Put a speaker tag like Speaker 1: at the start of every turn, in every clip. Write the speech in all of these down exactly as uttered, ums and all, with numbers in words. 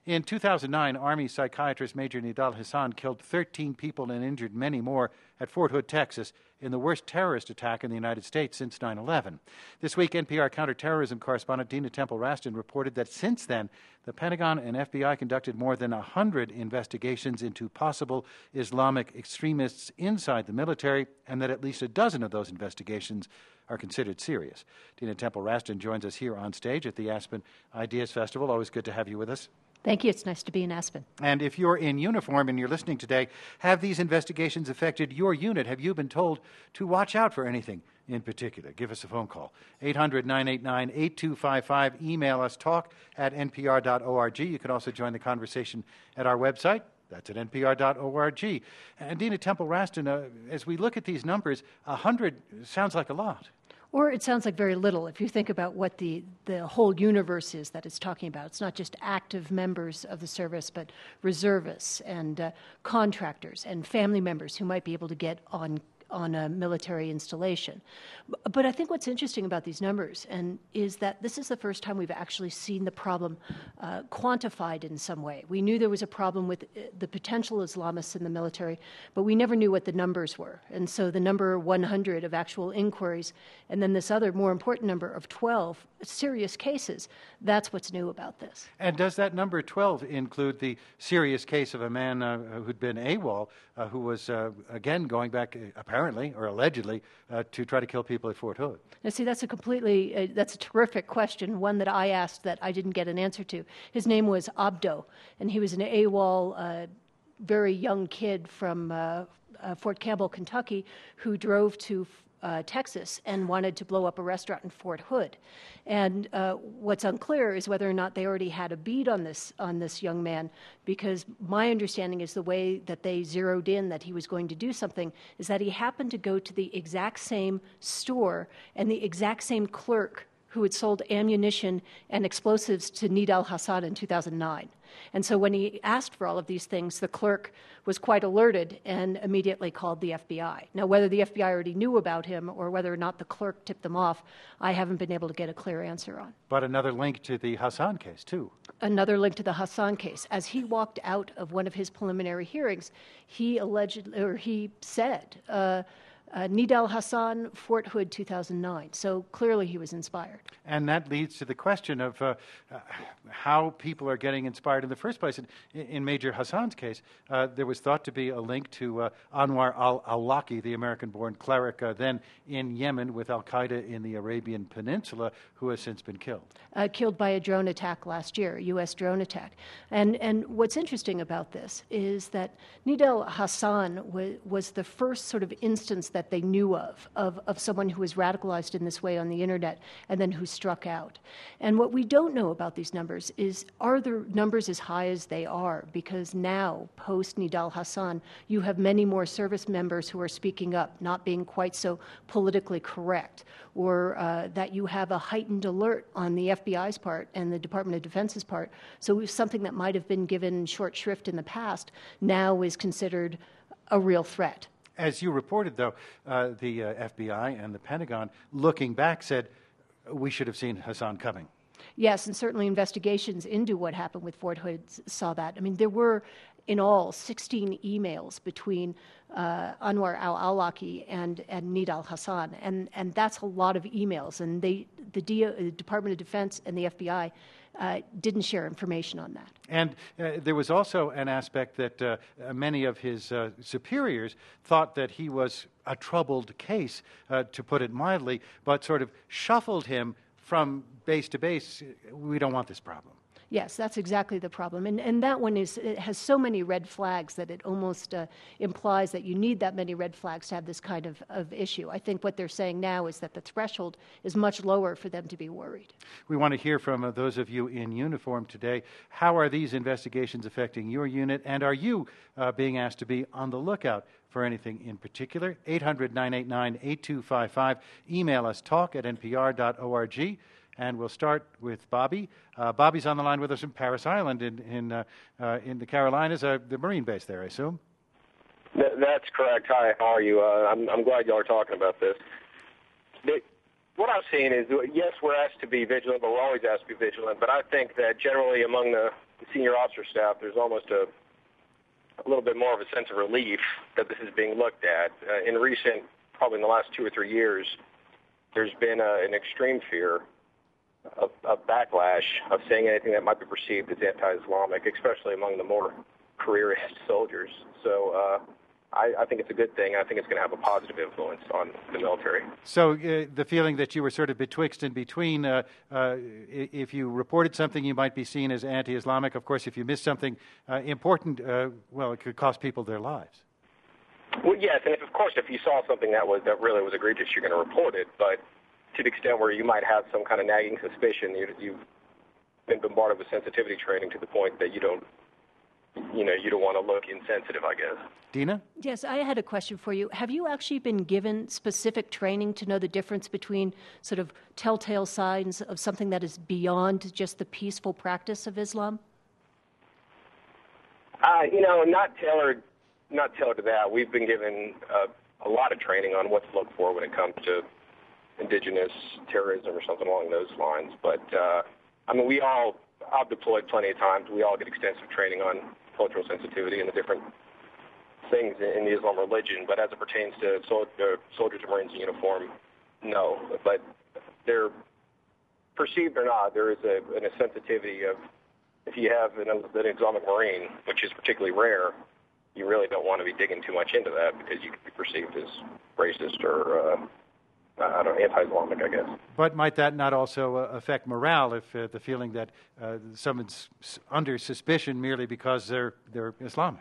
Speaker 1: In two thousand nine, Army psychiatrist Major Nidal Hasan killed thirteen people and injured many more at Fort Hood, Texas, in the worst terrorist attack in the United States since nine eleven. This week, N P R counterterrorism correspondent Dina Temple-Raston reported that since then, the Pentagon and F B I conducted more than one hundred investigations into possible Islamic extremists inside the military, and that at least a dozen of those investigations are considered serious. Dina Temple-Raston joins us here on stage at the Aspen Ideas Festival. Always good to have you with us.
Speaker 2: Thank you. It's nice to be in Aspen.
Speaker 1: And if you're in uniform and you're listening today, have these investigations affected your unit? Have you been told to watch out for anything in particular? Give us a phone call. eight hundred, nine eight nine, eight two five five. Email us, talk at n p r dot org. You can also join the conversation at our website. That's at n p r dot org. And Dina Temple-Raston, uh, as we look at these numbers, one hundred sounds like a lot.
Speaker 2: Or it sounds like very little if you think about what the, the whole universe is that it's talking about. It's not just active members of the service, but reservists and uh, contractors and family members who might be able to get on on a military installation. But I think what's interesting about these numbers and is that this is the first time we've actually seen the problem uh, quantified in some way. We knew there was a problem with the potential Islamists in the military, but we never knew what the numbers were. And so the number one hundred of actual inquiries and then this other more important number of twelve serious cases, that's what's new about this.
Speaker 1: And does that number twelve include the serious case of a man uh, who'd been AWOL, uh, who was, uh, again, going back uh, apparently or allegedly uh, to try to kill people at Fort Hood?
Speaker 2: Now, see, that's a completely, uh, that's a terrific question, one that I asked that I didn't get an answer to. His name was Abdo, and he was an AWOL, uh, very young kid from uh, uh, Fort Campbell, Kentucky, who drove to Uh, Texas and wanted to blow up a restaurant in Fort Hood. And uh, what's unclear is whether or not they already had a bead on this on this young man, because my understanding is the way that they zeroed in that he was going to do something is that he happened to go to the exact same store and the exact same clerk who had sold ammunition and explosives to Nidal Hasan in two thousand nine. And so when he asked for all of these things, the clerk was quite alerted and immediately called the F B I. Now, whether the F B I already knew about him or whether or not the clerk tipped them off, I haven't been able to get a clear answer on.
Speaker 1: But another link to the Hasan case, too.
Speaker 2: Another link to the Hasan case. As he walked out of one of his preliminary hearings, he alleged, or he said, uh, Uh, Nidal Hasan, Fort Hood, two thousand nine. So clearly he was inspired.
Speaker 1: And that leads to the question of uh, uh, how people are getting inspired in the first place. In, in Major Hasan's case, uh, there was thought to be a link to uh, Anwar al-Awlaki, the American-born cleric, uh, then in Yemen with al-Qaeda in the Arabian Peninsula, who has since been killed.
Speaker 2: Uh, killed by a drone attack last year, a U S drone attack. And and what's interesting about this is that Nidal Hasan w- was the first sort of instance that they knew of, of, of someone who was radicalized in this way on the internet and then who struck out. And what we don't know about these numbers is, are the numbers as high as they are? Because now, post Nidal Hasan, you have many more service members who are speaking up, not being quite so politically correct, or uh, that you have a heightened alert on the F B I's part and the Department of Defense's part. So something that might have been given short shrift in the past now is considered a real threat.
Speaker 1: As you reported, though, uh, the uh, F B I and the Pentagon, looking back, said we should have seen Hasan coming.
Speaker 2: Yes, and certainly investigations into what happened with Fort Hood saw that. I mean, there were, in all, sixteen emails between uh, Anwar al-Awlaki and, and Nidal Hasan, and, and that's a lot of emails. And they, the, D- the Department of Defense and the F B I uh, didn't share information on that.
Speaker 1: And uh, there was also an aspect that uh, many of his uh, superiors thought that he was a troubled case, uh, to put it mildly, but sort of shuffled him from base to base. We don't want this problem.
Speaker 2: Yes, that's exactly the problem. And and that one is, it has so many red flags that it almost uh, implies that you need that many red flags to have this kind of, of issue. I think what they're saying now is that the threshold is much lower for them to be worried.
Speaker 1: We want to hear from uh, those of you in uniform today. How are these investigations affecting your unit? And are you uh, being asked to be on the lookout for anything in particular? eight hundred, nine eight nine, eight two five five. Email us, talk at n p r dot org. And we'll start with Bobby. Uh, Bobby's on the line with us from Parris Island in in, uh, uh, in the Carolinas, uh, the Marine base there, I assume.
Speaker 3: Th- that's correct. Hi, how are you? Uh, I'm, I'm glad y'all are talking about this. The, what I've seen is, yes, we're asked to be vigilant, but we're always asked to be vigilant. But I think that generally among the senior officer staff, there's almost a, a little bit more of a sense of relief that this is being looked at. Uh, in recent, probably in the last two or three years, there's been a, an extreme fear of, of backlash of saying anything that might be perceived as anti-Islamic, especially among the more careerist soldiers. So uh, I, I think it's a good thing. I think it's going to have a positive influence on the military.
Speaker 1: So uh, the feeling that you were sort of betwixt and between, uh, uh, if you reported something, you might be seen as anti-Islamic. Of course, if you missed something uh, important, uh, well, it could cost people their lives.
Speaker 3: Well, yes, and if, of course, if you saw something that was that really was egregious, you're going to report it. But to the extent where you might have some kind of nagging suspicion, you, you've been bombarded with sensitivity training to the point that you don't, you know, you don't want to look insensitive, I guess.
Speaker 1: Dina?
Speaker 2: Yes, I had a question for you. Have you actually been given specific training to know the difference between sort of telltale signs of something that is beyond just the peaceful practice of Islam?
Speaker 3: Uh, you know, not tailored, not tailored to that. We've been given uh, a lot of training on what to look for when it comes to indigenous terrorism or something along those lines. But, uh, I mean, we all, I've deployed plenty of times. We all get extensive training on cultural sensitivity and the different things in the Islam religion. But as it pertains to sol- uh, soldiers or Marines in uniform, no. But they're perceived or not, there is a, a sensitivity of, if you have an, an Islamic Marine, which is particularly rare, you really don't want to be digging too much into that because you could be perceived as racist or uh, I don't know, anti-Islamic, I guess.
Speaker 1: But might that not also uh, affect morale if uh, the feeling that uh, someone's under suspicion merely because they're they're Islamic?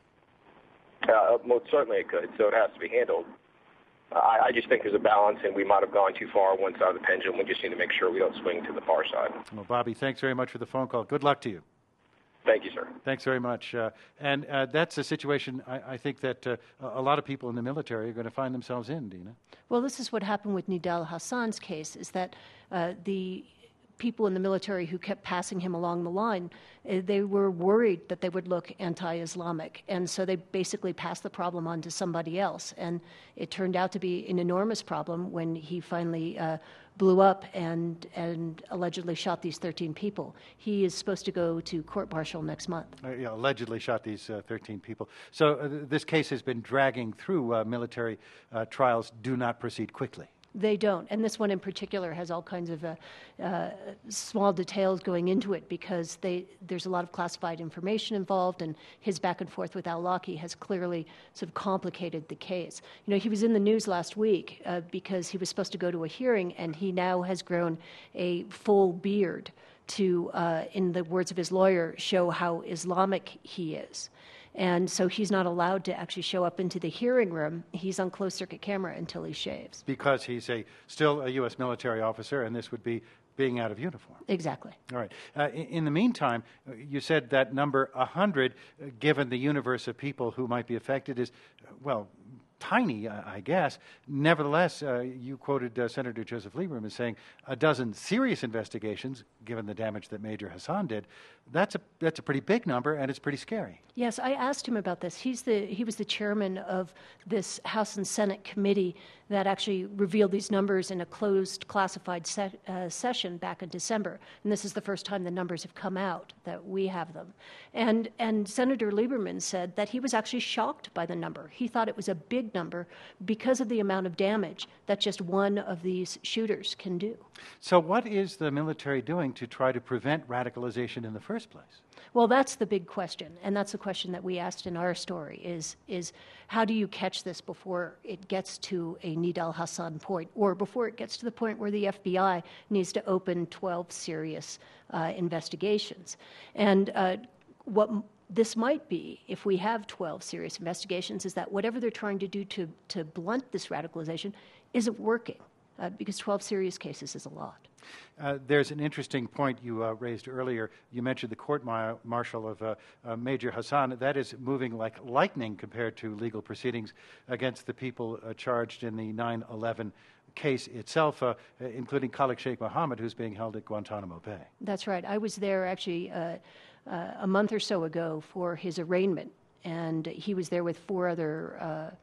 Speaker 3: Uh, most certainly it could, so it has to be handled. Uh, I, I just think there's a balance, and we might have gone too far one side of the pendulum. We just need to make sure we don't swing to the far side.
Speaker 1: Well, Bobby, thanks very much for the phone call. Good luck to you.
Speaker 3: Thank you, sir.
Speaker 1: Thanks very much. Uh, and uh, that's a situation I, I think that uh, a lot of people in the military are going to find themselves in, Dina.
Speaker 2: Well, this is what happened with Nidal Hassan's case, is that uh, the people in the military who kept passing him along the line, uh, they were worried that they would look anti-Islamic. And so they basically passed the problem on to somebody else. And it turned out to be an enormous problem when he finally uh, blew up and and allegedly shot these thirteen people. He is supposed to go to court-martial next month.
Speaker 1: Uh, yeah, allegedly shot these uh, thirteen people. So uh, th- this case has been dragging through. Uh, military uh, trials do not proceed quickly.
Speaker 2: They don't. And this one in particular has all kinds of uh, uh, small details going into it because they, there's a lot of classified information involved, and his back and forth with al-Awlaki has clearly sort of complicated the case. You know, he was in the news last week uh, because he was supposed to go to a hearing, and he now has grown a full beard to, uh, in the words of his lawyer, show how Islamic he is. And so he's not allowed to actually show up into the hearing room. He's on closed-circuit camera until he shaves.
Speaker 1: Because he's a still a U S military officer, and this would be being out of uniform.
Speaker 2: Exactly.
Speaker 1: All right. Uh, in, in the meantime, uh, you said that number one hundred, uh, given the universe of people who might be affected, is, uh, well, tiny, uh, I guess. Nevertheless, uh, you quoted uh, Senator Joseph Lieberman as saying a dozen serious investigations, given the damage that Major Hassan did. That's a that's a pretty big number, and it's pretty scary.
Speaker 2: Yes, I asked him about this. He's the he was the chairman of this House and Senate committee that actually revealed these numbers in a closed, classified se- uh, session back in December. And this is the first time the numbers have come out that we have them. And and Senator Lieberman said that he was actually shocked by the number. He thought it was a big number because of the amount of damage that just one of these shooters can do.
Speaker 1: So what is the military doing to try to prevent radicalization in the first place?
Speaker 2: Well, that's the big question, and that's the question that we asked in our story, is, is how do you catch this before it gets to a Nidal Hassan point, or before it gets to the point where the F B I needs to open twelve serious uh, investigations? And uh, what m- this might be, if we have twelve serious investigations, is that whatever they're trying to do to, to blunt this radicalization isn't working, uh, because twelve serious cases is a lot.
Speaker 1: Uh, there's an interesting point you uh, raised earlier. You mentioned the court-martial of uh, uh, Major Hassan. That is moving like lightning compared to legal proceedings against the people uh, charged in the nine eleven case itself, uh, including Khalid Sheikh Mohammed, who's being held at Guantanamo Bay.
Speaker 2: That's right. I was there actually uh, uh, a month or so ago for his arraignment, and he was there with four other uh,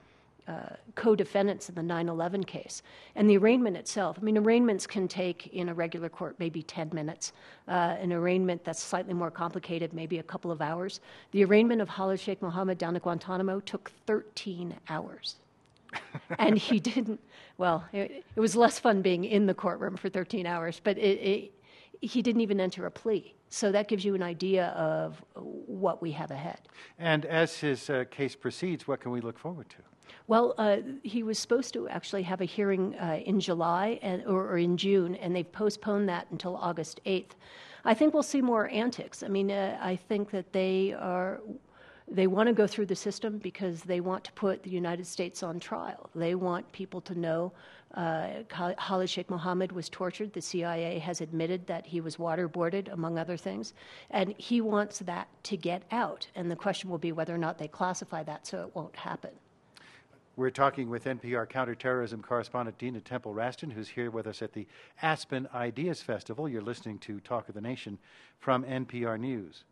Speaker 2: uh, co-defendants in the nine eleven case. And the arraignment itself, I mean, arraignments can take in a regular court maybe ten minutes. Uh, an arraignment that's slightly more complicated, maybe a couple of hours. The arraignment of Khalid Sheikh Mohammed down at Guantanamo took thirteen hours. And he didn't, well, it, it was less fun being in the courtroom for thirteen hours, but it, it, he didn't even enter a plea. So that gives you an idea of what we have ahead.
Speaker 1: And as his uh, case proceeds, what can we look forward to?
Speaker 2: Well, uh, he was supposed to actually have a hearing uh, in July and, or, or in June, and they've postponed that until August eighth. I think we'll see more antics. I mean, uh, I think that they are... They want to go through the system because they want to put the United States on trial. They want people to know uh, Khalid Sheikh Mohammed was tortured. The C I A has admitted that he was waterboarded, among other things. And he wants that to get out. And the question will be whether or not they classify that so it won't happen.
Speaker 1: We're talking with N P R counterterrorism correspondent Dina Temple-Raston, who's here with us at the Aspen Ideas Festival. You're listening to Talk of the Nation from N P R News.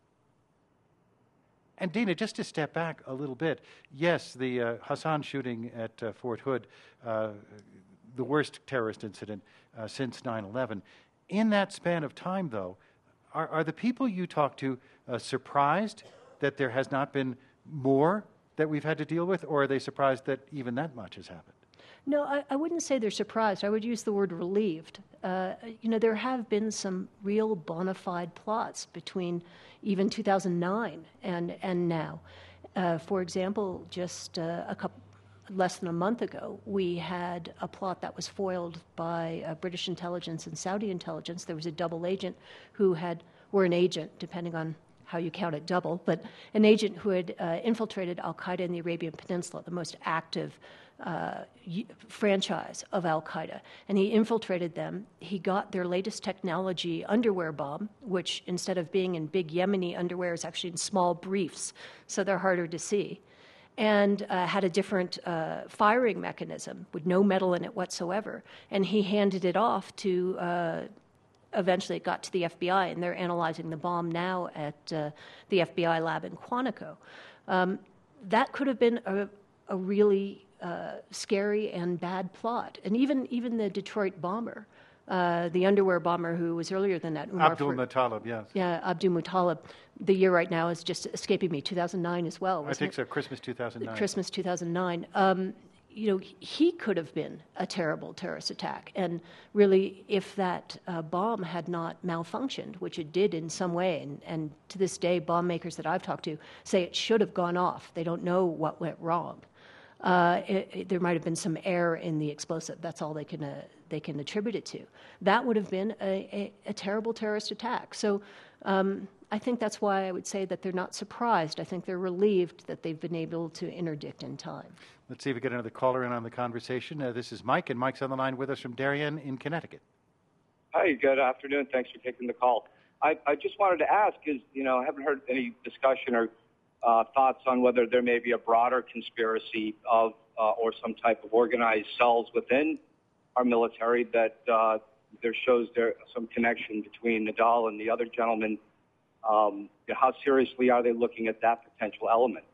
Speaker 1: And Dina, just to step back a little bit, yes, the uh, Hassan shooting at uh, Fort Hood, uh, the worst terrorist incident uh, since nine eleven. In that span of time, though, are, are the people you talk to uh, surprised that there has not been more that we've had to deal with, or are they surprised that even that much has happened?
Speaker 2: No, I, I wouldn't say they're surprised. I would use the word relieved. Uh, you know, there have been some real bona fide plots between even two thousand nine and, and now. Uh, for example, just uh, a couple, less than a month ago, we had a plot that was foiled by uh, British intelligence and Saudi intelligence. There was a double agent who had, or an agent, depending on how you count it double, but an agent who had uh, infiltrated al-Qaeda in the Arabian Peninsula, the most active uh, franchise of al-Qaeda. And he infiltrated them. He got their latest technology underwear bomb, which instead of being in big Yemeni underwear is actually in small briefs, so they're harder to see, and uh, had a different uh, firing mechanism with no metal in it whatsoever. And he handed it off to uh, Eventually it got to the F B I, and they're analyzing the bomb now at uh, the F B I lab in Quantico. Um, that could have been a, a really uh, scary and bad plot. And even, even the Detroit bomber, uh, the underwear bomber who was earlier than that.
Speaker 1: Abdul Muttalib, yes.
Speaker 2: Yeah, Abdul Muttalib. The year right now is just escaping me, two thousand nine as well.
Speaker 1: I think it? so, Christmas two thousand nine.
Speaker 2: Christmas two thousand nine. Um, you know, he could have been a terrible terrorist attack. And really, if that uh, bomb had not malfunctioned, which it did in some way, and, and to this day, bomb makers that I've talked to say it should have gone off. They don't know what went wrong. Uh, it, it, there might have been some error in the explosive. That's all they can uh, they can attribute it to. That would have been a, a, a terrible terrorist attack. So um, I think that's why I would say that they're not surprised. I think they're relieved that they've been able to interdict in time.
Speaker 1: Let's see if we get another caller in on the conversation. Uh, this is Mike, and Mike's on the line with us from Darien in Connecticut.
Speaker 4: Hi, good afternoon. Thanks for taking the call. I, I just wanted to ask is, you know, I haven't heard any discussion or uh, thoughts on whether there may be a broader conspiracy of uh, or some type of organized cells within our military that uh, there shows there some connection between Nidal and the other gentleman. Um, how seriously are they looking at that potential element?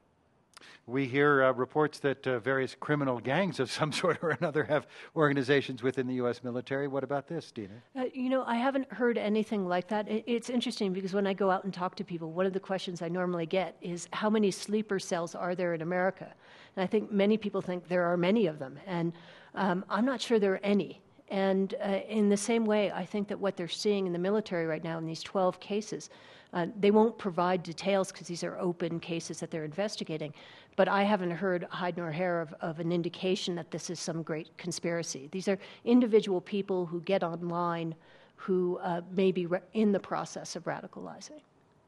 Speaker 1: We hear uh, reports that uh, various criminal gangs of some sort or another have organizations within the U S military. What about this, Dina?
Speaker 2: Uh, you know, I haven't heard anything like that. It, it's interesting because when I go out and talk to people, one of the questions I normally get is how many sleeper cells are there in America? And I think many people think there are many of them. And um, I'm not sure there are any. And uh, in the same way, I think that what they're seeing in the military right now in these twelve cases, uh, they won't provide details because these are open cases that they're investigating. But I haven't heard hide nor hair of, of an indication that this is some great conspiracy. These are individual people who get online who uh, may be re- in the process of radicalizing.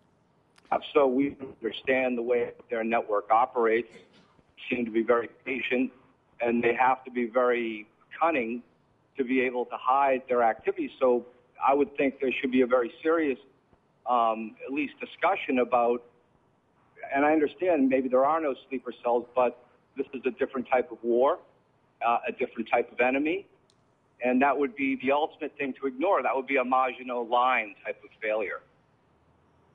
Speaker 4: So we understand the way their network operates, seem to be very patient, and they have to be very cunning to be able to hide their activities. So I would think there should be a very serious, um, at least discussion about, and I understand maybe there are no sleeper cells, but this is a different type of war, uh, a different type of enemy, and that would be the ultimate thing to ignore. That would be a Maginot Line type of failure.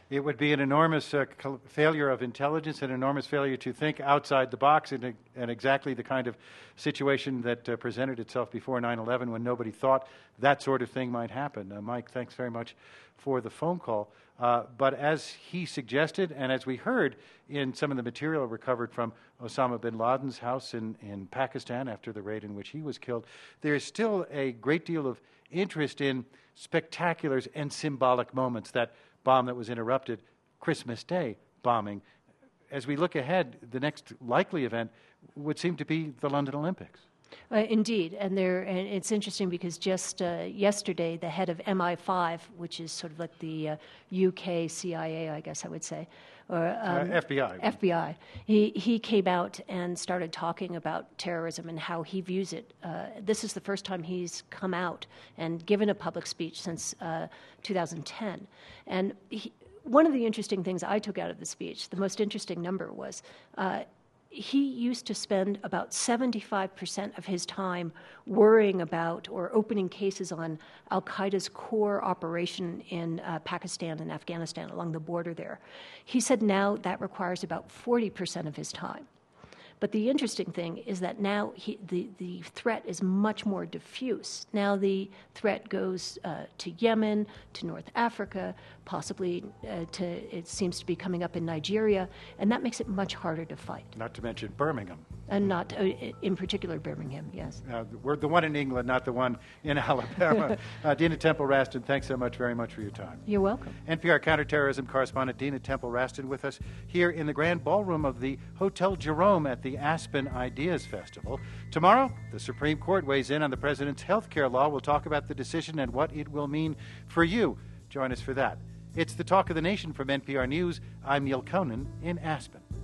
Speaker 1: It would be an enormous uh, col- failure of intelligence, an enormous failure to think outside the box, and, and exactly the kind of situation that uh, presented itself before nine eleven when nobody thought that sort of thing might happen. Uh, Mike, thanks very much for the phone call. Uh, but as he suggested, and as we heard in some of the material recovered from Osama bin Laden's house in, in Pakistan after the raid in which he was killed, there is still a great deal of interest in spectaculars and symbolic moments. That bomb that was interrupted, Christmas Day bombing. As we look ahead, the next likely event would seem to be the London Olympics.
Speaker 2: Uh, indeed, and there, and it's interesting because just uh, yesterday, the head of M I five, which is sort of like the uh, U K C I A, I guess I would say, or um,
Speaker 1: uh, F B I.
Speaker 2: F B I. He he came out and started talking about terrorism and how he views it. Uh, this is the first time he's come out and given a public speech since uh, two thousand ten, and he, one of the interesting things I took out of the speech, the most interesting number was. Uh, He used to spend about seventy-five percent of his time worrying about or opening cases on al-Qaeda's core operation in uh, Pakistan and Afghanistan along the border there. He said now that requires about forty percent of his time. But the interesting thing is that now he, the, the threat is much more diffuse. Now the threat goes uh, to Yemen, to North Africa, possibly uh, to, it seems to be coming up in Nigeria, and that makes it much harder to fight.
Speaker 1: Not to mention Birmingham.
Speaker 2: And not, uh, in particular, Birmingham, yes.
Speaker 1: Uh, we're the one in England, not the one in Alabama. uh, Dina Temple-Raston, thanks so much, very much for your time.
Speaker 2: You're welcome.
Speaker 1: N P R counterterrorism correspondent Dina Temple-Raston with us here in the grand ballroom of the Hotel Jerome at the Aspen Ideas Festival. Tomorrow, the Supreme Court weighs in on the president's health care law. We'll talk about the decision and what it will mean for you. Join us for that. It's the Talk of the Nation from N P R News. I'm Neil Conan in Aspen.